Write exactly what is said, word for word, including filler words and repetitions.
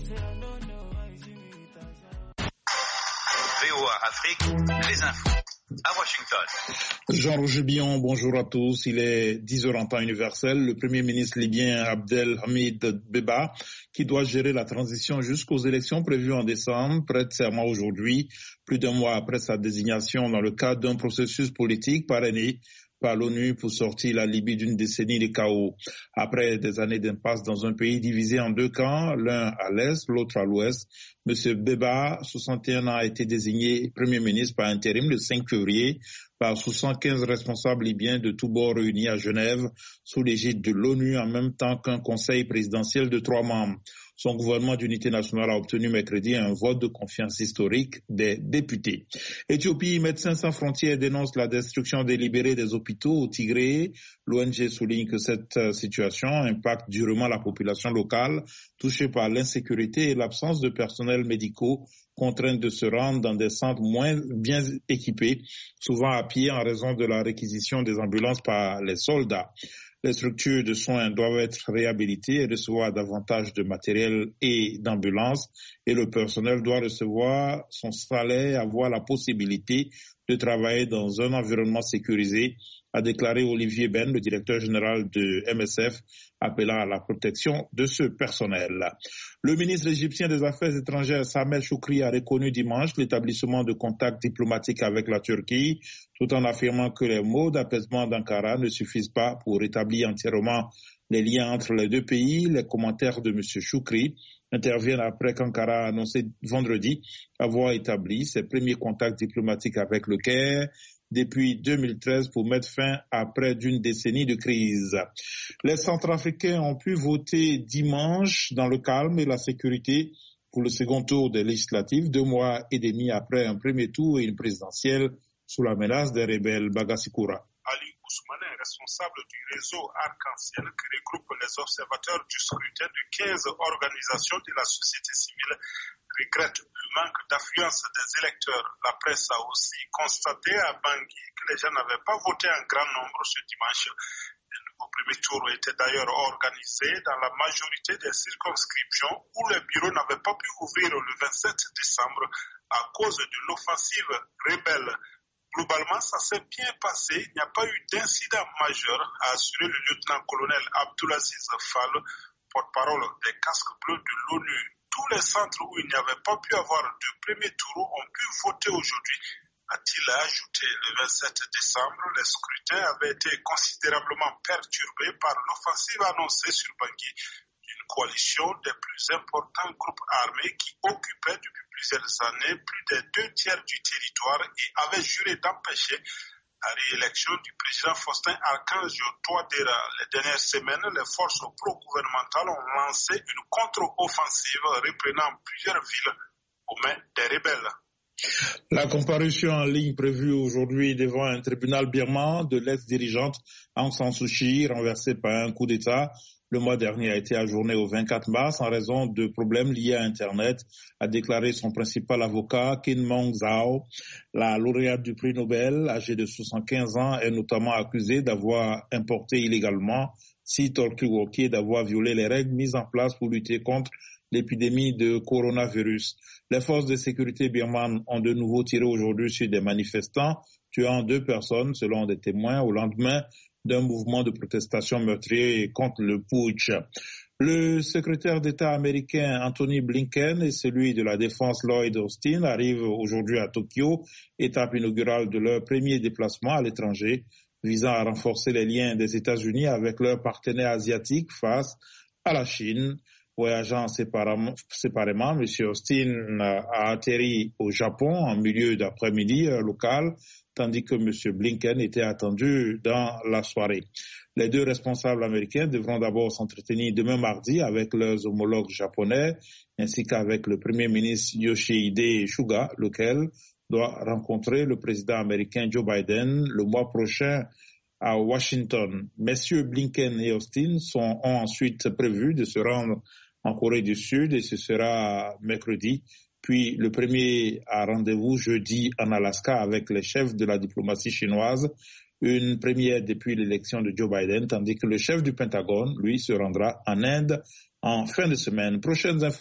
V O A Afrique, les infos. À Washington. Jean-Roger Billon, bonjour à tous. Il est dix heures en temps universel. Le Premier ministre libyen Abdelhamid Dbeiba, qui doit gérer la transition jusqu'aux élections prévues en décembre, prête serment aujourd'hui, plus d'un mois après sa désignation dans le cadre d'un processus politique parrainé par l'ONU pour sortir la Libye d'une décennie de chaos. Après des années d'impasse dans un pays divisé en deux camps, l'un à l'est, l'autre à l'ouest, M. Dbeiba, soixante et un ans, a été désigné Premier ministre par intérim le cinq février par soixante-quinze responsables libyens de tous bords réunis à Genève sous l'égide de l'ONU en même temps qu'un conseil présidentiel de trois membres. Son gouvernement d'unité nationale a obtenu mercredi un vote de confiance historique des députés. Éthiopie, Médecins sans frontières dénonce la destruction délibérée des hôpitaux au Tigré. L'O N G souligne que cette situation impacte durement la population locale, touchée par l'insécurité et l'absence de personnel médicaux, contraints de se rendre dans des centres moins bien équipés, souvent à pied en raison de la réquisition des ambulances par les soldats. Les structures de soins doivent être réhabilitées et recevoir davantage de matériel et d'ambulances, et le personnel doit recevoir son salaire, avoir la possibilité de travailler dans un environnement sécurisé, a déclaré Olivier Ben, le directeur général de M S F, appelant à la protection de ce personnel. Le ministre égyptien des Affaires étrangères, Sameh Choukri, a reconnu dimanche l'établissement de contacts diplomatiques avec la Turquie, tout en affirmant que les mots d'apaisement d'Ankara ne suffisent pas pour rétablir entièrement les liens entre les deux pays. Les commentaires de M. Choukri interviennent après qu'Ankara a annoncé vendredi avoir établi ses premiers contacts diplomatiques avec le Caire depuis deux mille treize pour mettre fin à près d'une décennie de crise. Les Centrafricains ont pu voter dimanche dans le calme et la sécurité pour le second tour des législatives, deux mois et demi après un premier tour et une présidentielle sous la menace des rebelles. Bagasikoura. Ali Ousmane, responsable du réseau Arc-en-Ciel qui regroupe les observateurs du scrutin de quinze organisations de la société civile, regrette le manque d'affluence des électeurs. La presse a aussi constaté à Bangui que les gens n'avaient pas voté en grand nombre ce dimanche. Le nouveau premier tour était d'ailleurs organisé dans la majorité des circonscriptions où les bureaux n'avaient pas pu ouvrir le vingt-sept décembre à cause de l'offensive rebelle. Globalement, ça s'est bien passé. Il n'y a pas eu d'incident majeur, a assuré le lieutenant-colonel Abdulaziz Fall, porte-parole des casques bleus de l'ONU. Tous les centres où il n'y avait pas pu avoir de premier tour ont pu voter aujourd'hui, a-t-il ajouté. Le vingt-sept décembre, les scrutins avaient été considérablement perturbés par l'offensive annoncée sur Bangui d'une coalition des plus importants groupes armés qui occupaient depuis plusieurs années plus des deux tiers du territoire et avaient juré d'empêcher la réélection du président Faustin Archange Touadéra. Les dernières semaines, les forces pro-gouvernementales ont lancé une contre-offensive reprenant plusieurs villes aux mains des rebelles. La comparution en ligne prévue aujourd'hui devant un tribunal birman de l'ex-dirigeante Aung San Suu Kyi, renversée par un coup d'État le mois dernier, a été ajournée au vingt-quatre mars en raison de problèmes liés à Internet, a déclaré son principal avocat, Kin Maung Zhao. La lauréate du prix Nobel, âgée de soixante-quinze ans, est notamment accusée d'avoir importé illégalement six tortues et d'avoir violé les règles mises en place pour lutter contre l'épidémie de coronavirus. Les forces de sécurité birmanes ont de nouveau tiré aujourd'hui sur des manifestants, tuant deux personnes selon des témoins au lendemain d'un mouvement de protestation meurtrier contre le putsch. Le secrétaire d'État américain Anthony Blinken et celui de la Défense Lloyd Austin arrivent aujourd'hui à Tokyo, étape inaugurale de leur premier déplacement à l'étranger, visant à renforcer les liens des États-Unis avec leurs partenaires asiatiques face à la Chine. Voyageant séparément, séparément, M. Austin a atterri au Japon en milieu d'après-midi local, tandis que M. Blinken était attendu dans la soirée. Les deux responsables américains devront d'abord s'entretenir demain mardi avec leurs homologues japonais, ainsi qu'avec le Premier ministre Yoshihide Suga, lequel doit rencontrer le président américain Joe Biden le mois prochain à Washington. Messieurs Blinken et Austin sont, ont ensuite prévu de se rendre en Corée du Sud et ce sera mercredi. Puis le premier a rendez-vous jeudi en Alaska avec les chefs de la diplomatie chinoise, une première depuis l'élection de Joe Biden, tandis que le chef du Pentagone, lui, se rendra en Inde en fin de semaine. Prochaines infos.